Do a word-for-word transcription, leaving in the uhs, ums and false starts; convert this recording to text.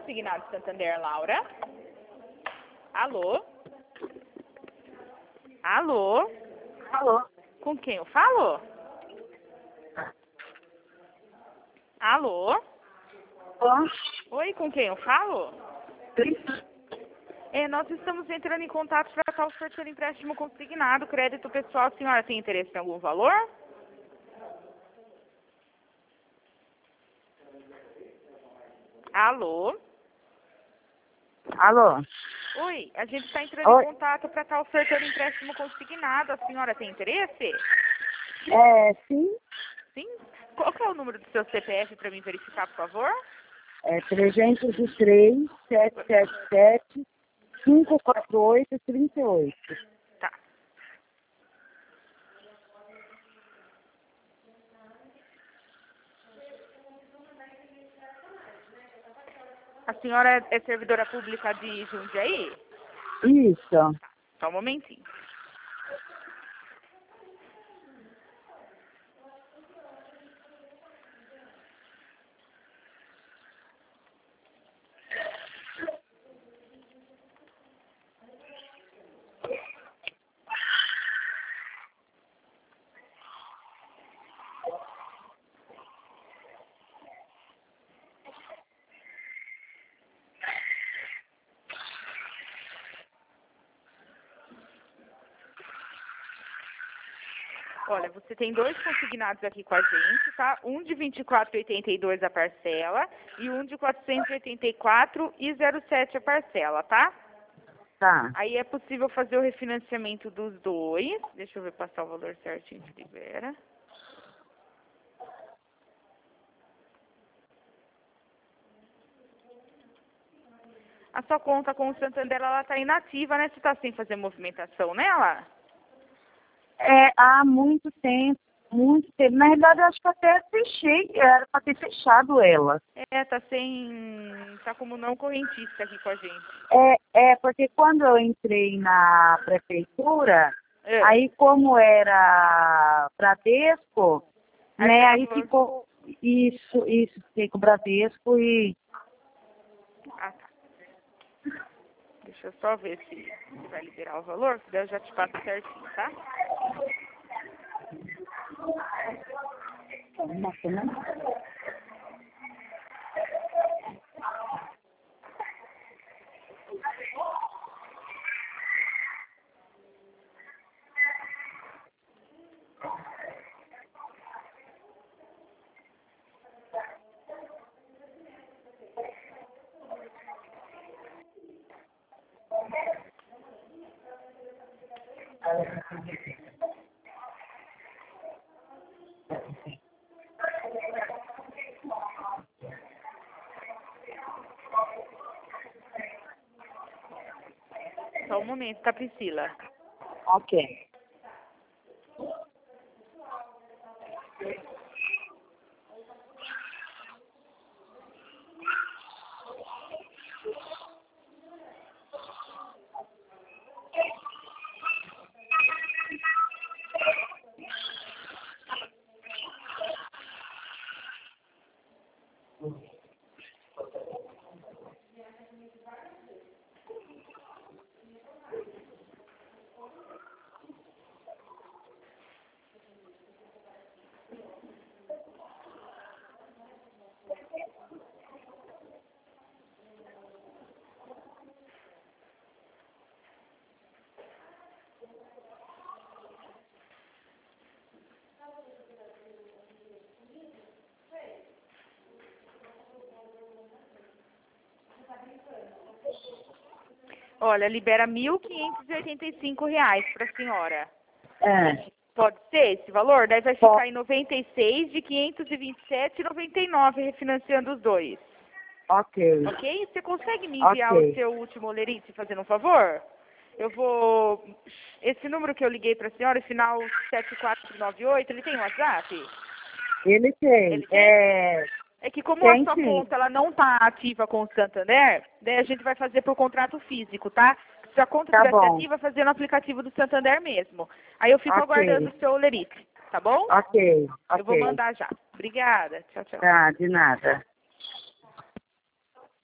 Consignado Santander, Laura. Alô? Alô? Alô? Com quem eu falo? Alô? Alô? Oi, com quem eu falo? É, nós estamos entrando em contato para estar oferecendo empréstimo consignado, crédito pessoal. A senhora tem interesse em algum valor? Alô? Alô? Oi, a gente está entrando Oi. em contato para estar ofertando empréstimo consignado. A senhora tem interesse? É, sim. Sim? Qual que é o número do seu C P F para mim verificar, por favor? É trezentos e três, setecentos e setenta e sete, quinhentos e quarenta e oito, trinta e oito. Tá. A senhora é servidora pública de Jundiaí? Isso. Só um momentinho. Olha, você tem dois consignados aqui com a gente, tá? Um de vinte e quatro reais e oitenta e dois centavos a parcela e um de quatrocentos e oitenta e quatro reais e zero sete centavos a parcela, tá? Tá. Aí é possível fazer o refinanciamento dos dois. Deixa eu ver passar o valor certinho que libera. A sua conta com o Santander, ela tá inativa, né? Você tá sem fazer movimentação nela? É, há muito tempo, muito tempo. Na realidade, eu acho que até fechei, era para ter fechado ela. É, tá sem... tá como não correntista aqui com a gente. É, é, porque quando eu entrei na prefeitura, É. aí como era Bradesco, Aí né, você aí falou- ficou isso, isso, fiquei com o Bradesco e Ah, tá. Deixa eu só ver se, se vai liberar o valor, que daí eu já te passo certinho, tá? nossa, né? Só um momento, tá, Priscila? Ok. Olha, libera mil quinhentos e oitenta e cinco reais pra senhora. É, Pode ser esse valor? Daí vai Pode. ficar em noventa e seis de quinhentos e vinte e sete e noventa e nove, refinanciando os dois. ok. Ok? Você consegue me enviar Ok. o seu último olerite, fazendo um favor? Eu vou... Esse número que eu liguei pra senhora, final sete quatro nove oito, ele tem WhatsApp? Ele tem. Ele tem? É, É que como a tem sua sim. conta ela não está ativa com o Santander, daí a gente vai fazer por contrato físico, tá? Se a conta Tá estivesse bom. ativa, fazer no aplicativo do Santander mesmo. Aí eu fico aguardando Ok. o seu olerite, tá bom? Ok. Eu vou Ok. mandar já. Obrigada. Tchau, tchau. Tá, de nada.